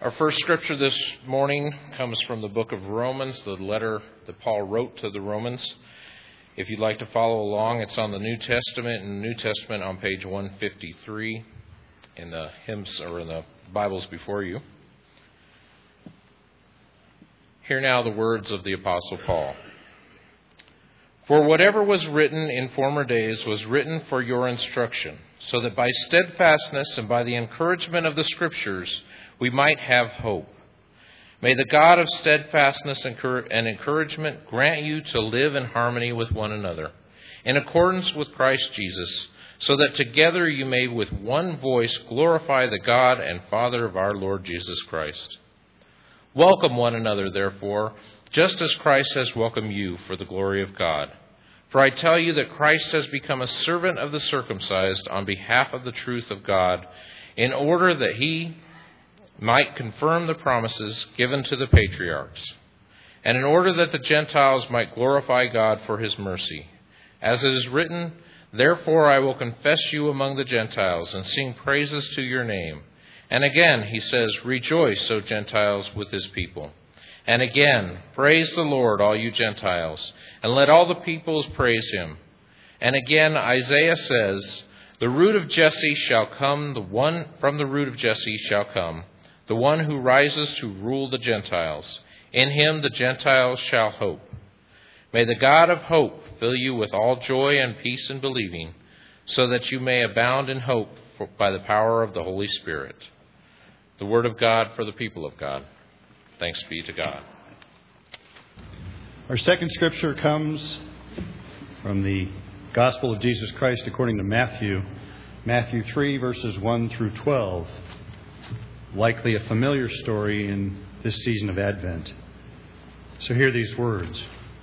Our first scripture this morning comes from the book of Romans, the letter that Paul wrote to the Romans. If you'd like to follow along, it's on the New Testament, and New Testament on page 153 in the hymns or in the Bibles before you. Hear now the words of the Apostle Paul. For whatever was written in former days was written for your instruction, so that by steadfastness and by the encouragement of the Scriptures we might have hope. May the God of steadfastness and encouragement grant you to live in harmony with one another, in accordance with Christ Jesus, so that together you may with one voice glorify the God and Father of our Lord Jesus Christ. Welcome one another, therefore, just as Christ has welcomed you for the glory of God. For I tell you that Christ has become a servant of the circumcised on behalf of the truth of God, in order that he might confirm the promises given to the patriarchs, and in order that the Gentiles might glorify God for his mercy. As it is written, therefore I will confess you among the Gentiles and sing praises to your name. And again he says, rejoice, O Gentiles, with his people. And again, praise the Lord, all you Gentiles, and let all the peoples praise him. And again Isaiah says, the root of Jesse shall come, the one from the root of Jesse shall come, the one who rises to rule the Gentiles. In him the Gentiles shall hope. May the God of hope fill you with all joy and peace in believing, so that you may abound in hope by the power of the Holy Spirit. The word of God for the people of God. Thanks be to God. Our second scripture comes from the Gospel of Jesus Christ according to Matthew 3, verses 1 through 12. Likely a familiar story in this season of Advent. So hear these words.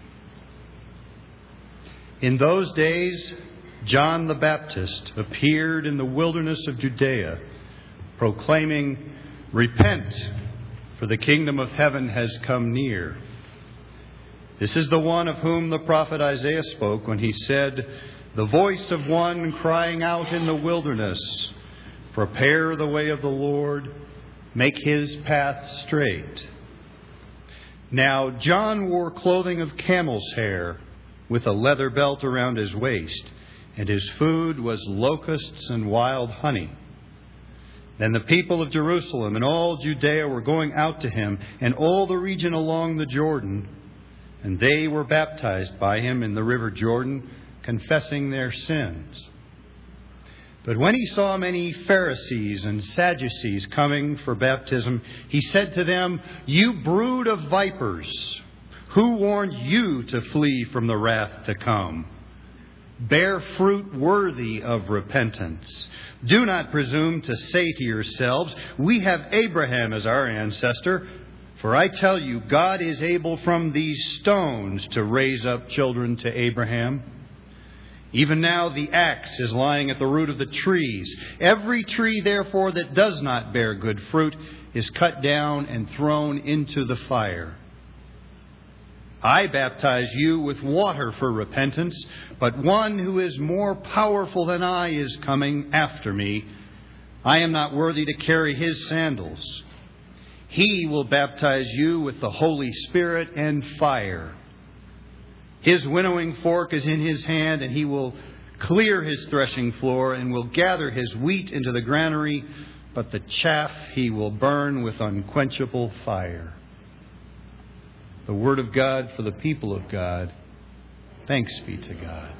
In those days, John the Baptist appeared in the wilderness of Judea, proclaiming, repent, for the kingdom of heaven has come near. This is the one of whom the prophet Isaiah spoke when he said, the voice of one crying out in the wilderness, prepare the way of the Lord, make his path straight. Now John wore clothing of camel's hair, with a leather belt around his waist, and his food was locusts and wild honey. Then the people of Jerusalem and all Judea were going out to him, and all the region along the Jordan, and they were baptized by him in the river Jordan, confessing their sins. But when he saw many Pharisees and Sadducees coming for baptism, he said to them, you brood of vipers, who warned you to flee from the wrath to come? Bear fruit worthy of repentance. Do not presume to say to yourselves, we have Abraham as our ancestor. For I tell you, God is able from these stones to raise up children to Abraham. Even now the axe is lying at the root of the trees. Every tree, therefore, that does not bear good fruit is cut down and thrown into the fire. I baptize you with water for repentance, but one who is more powerful than I is coming after me. I am not worthy to carry his sandals. He will baptize you with the Holy Spirit and fire. His winnowing fork is in his hand, and he will clear his threshing floor and will gather his wheat into the granary, but the chaff he will burn with unquenchable fire. The word of God for the people of God. Thanks be to God.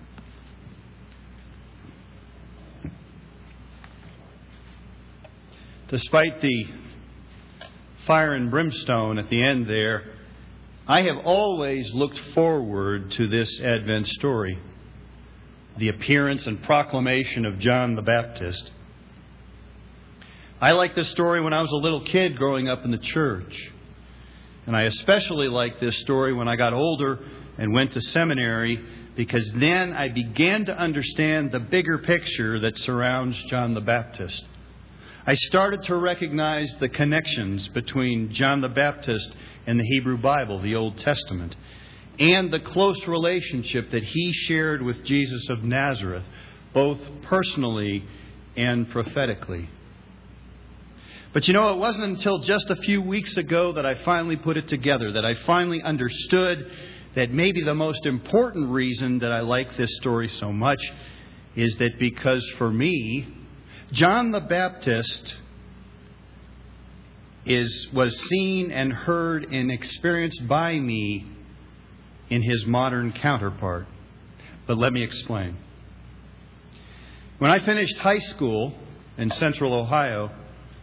Despite the fire and brimstone at the end there, I have always looked forward to this Advent story, the appearance and proclamation of John the Baptist. I liked this story when I was a little kid growing up in the church. And I especially liked this story when I got older and went to seminary, because then I began to understand the bigger picture that surrounds John the Baptist. I started to recognize the connections between John the Baptist and the Hebrew Bible, the Old Testament, and the close relationship that he shared with Jesus of Nazareth, both personally and prophetically. But you know, it wasn't until just a few weeks ago that I finally put it together, that I finally understood that maybe the most important reason that I like this story so much is that because for me, John the Baptist was seen and heard and experienced by me in his modern counterpart. But let me explain. When I finished high school in Central Ohio,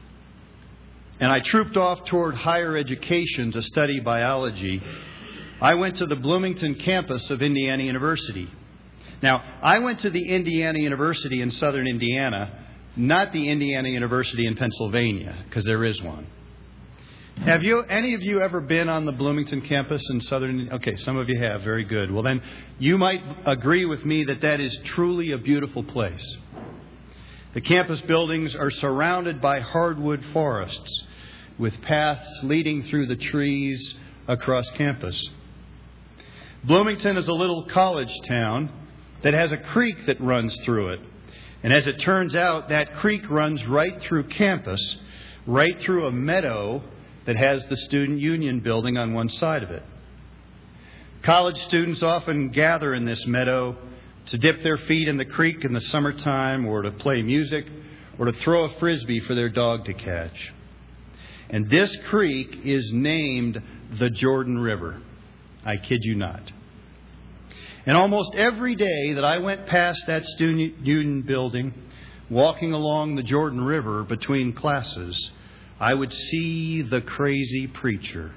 and I trooped off toward higher education to study biology, I went to the Bloomington campus of Indiana University. Now, I went to the Indiana University in southern Indiana, not the Indiana University in Pennsylvania, because there is one. Have any of you ever been on the Bloomington campus in southern? Okay, some of you have. Very good. Well, then you might agree with me that that is truly a beautiful place. The campus buildings are surrounded by hardwood forests with paths leading through the trees across campus. Bloomington is a little college town that has a creek that runs through it. And as it turns out, that creek runs right through campus, right through a meadow that has the Student Union building on one side of it. College students often gather in this meadow to dip their feet in the creek in the summertime, or to play music, or to throw a frisbee for their dog to catch. And this creek is named the Jordan River. I kid you not. And almost every day that I went past that Student Union building, walking along the Jordan River between classes, I would see the crazy preacher.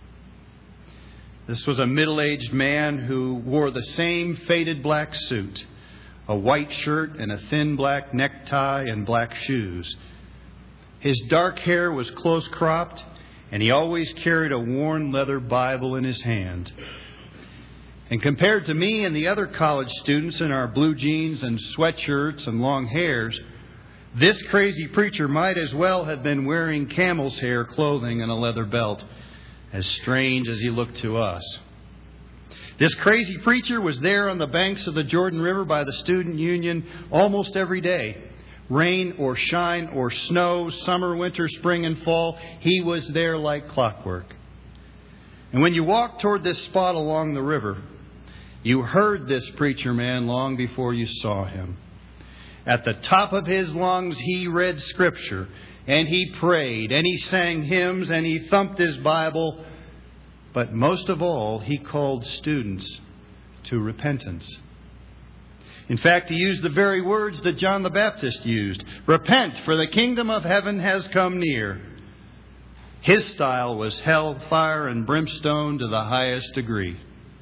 This was a middle-aged man who wore the same faded black suit, a white shirt and a thin black necktie and black shoes. His dark hair was close-cropped, and he always carried a worn leather Bible in his hand. And compared to me and the other college students in our blue jeans and sweatshirts and long hairs, this crazy preacher might as well have been wearing camel's hair clothing and a leather belt, as strange as he looked to us. This crazy preacher was there on the banks of the Jordan River by the Student Union almost every day. Rain or shine or snow, summer, winter, spring, and fall, he was there like clockwork. And when you walked toward this spot along the river, you heard this preacher man long before you saw him. At the top of his lungs, he read Scripture, and he prayed, and he sang hymns, and he thumped his Bible. But most of all, he called students to repentance. In fact, he used the very words that John the Baptist used. Repent, for the kingdom of heaven has come near. His style was hellfire and brimstone to the highest degree.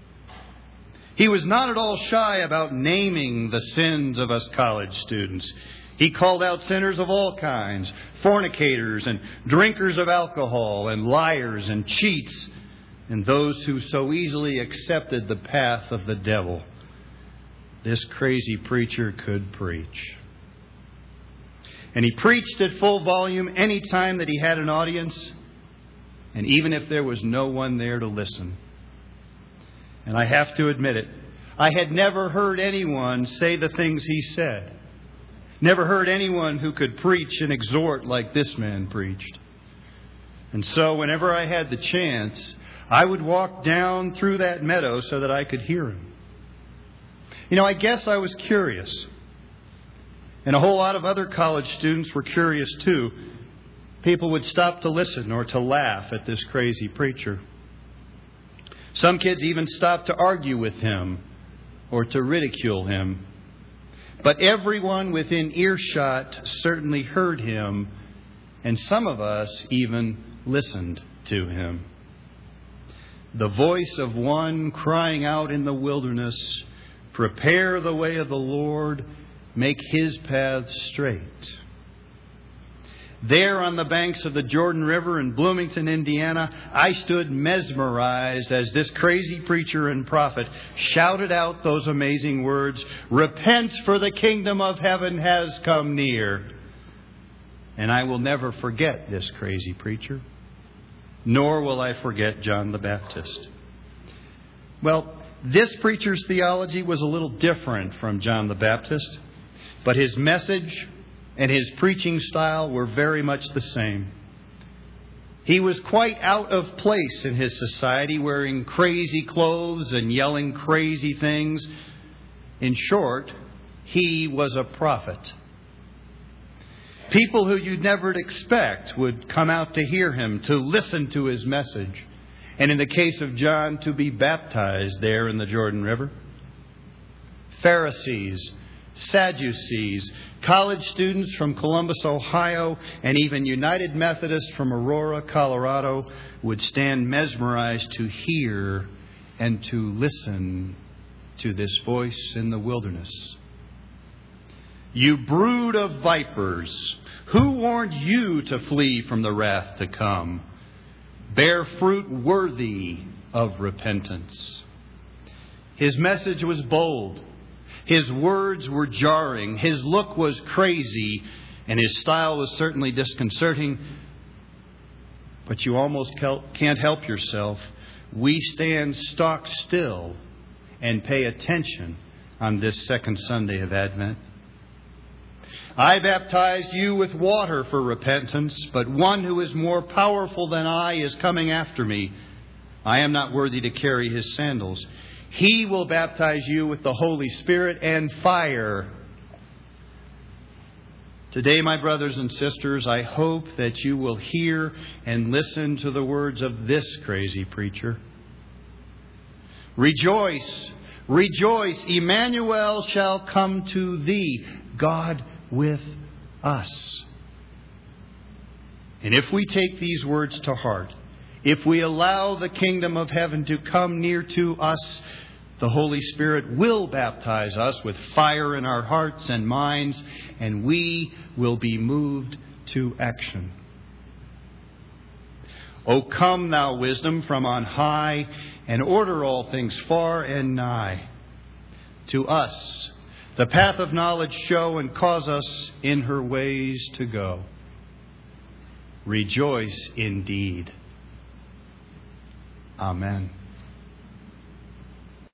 He was not at all shy about naming the sins of us college students. He called out sinners of all kinds, fornicators and drinkers of alcohol and liars and cheats, and those who so easily accepted the path of the devil. This crazy preacher could preach. And he preached at full volume any time that he had an audience, and even if there was no one there to listen. And I have to admit it, I had never heard anyone say the things he said. Never heard anyone who could preach and exhort like this man preached. And so whenever I had the chance, I would walk down through that meadow so that I could hear him. You know, I guess I was curious. And a whole lot of other college students were curious too. People would stop to listen or to laugh at this crazy preacher. Some kids even stopped to argue with him or to ridicule him. But everyone within earshot certainly heard him, and some of us even listened to him. The voice of one crying out in the wilderness, "Prepare the way of the Lord, make His paths straight." There on the banks of the Jordan River in Bloomington, Indiana, I stood mesmerized as this crazy preacher and prophet shouted out those amazing words, "Repent, for the kingdom of heaven has come near." And I will never forget this crazy preacher, nor will I forget John the Baptist. Well, this preacher's theology was a little different from John the Baptist, but his message and his preaching style were very much the same. He was quite out of place in his society, wearing crazy clothes and yelling crazy things. In short, he was a prophet. People who you'd never expect would come out to hear him, to listen to his message. And in the case of John, to be baptized there in the Jordan River. Pharisees, Sadducees, college students from Columbus, Ohio, and even United Methodists from Aurora, Colorado, would stand mesmerized to hear and to listen to this voice in the wilderness. You brood of vipers, who warned you to flee from the wrath to come? Bear fruit worthy of repentance. His message was bold. His words were jarring. His look was crazy. And his style was certainly disconcerting. But you almost can't help yourself. We stand stock still and pay attention on this second Sunday of Advent. I baptized you with water for repentance, but one who is more powerful than I is coming after me. I am not worthy to carry his sandals. He will baptize you with the Holy Spirit and fire. Today, my brothers and sisters, I hope that you will hear and listen to the words of this crazy preacher. Rejoice, rejoice, Emmanuel shall come to thee, God with us. And if we take these words to heart, if we allow the kingdom of heaven to come near to us, the Holy Spirit will baptize us with fire in our hearts and minds, and we will be moved to action. O come, thou wisdom from on high, and order all things far and nigh. To us the path of knowledge show, and cause us in her ways to go. Rejoice indeed. Amen.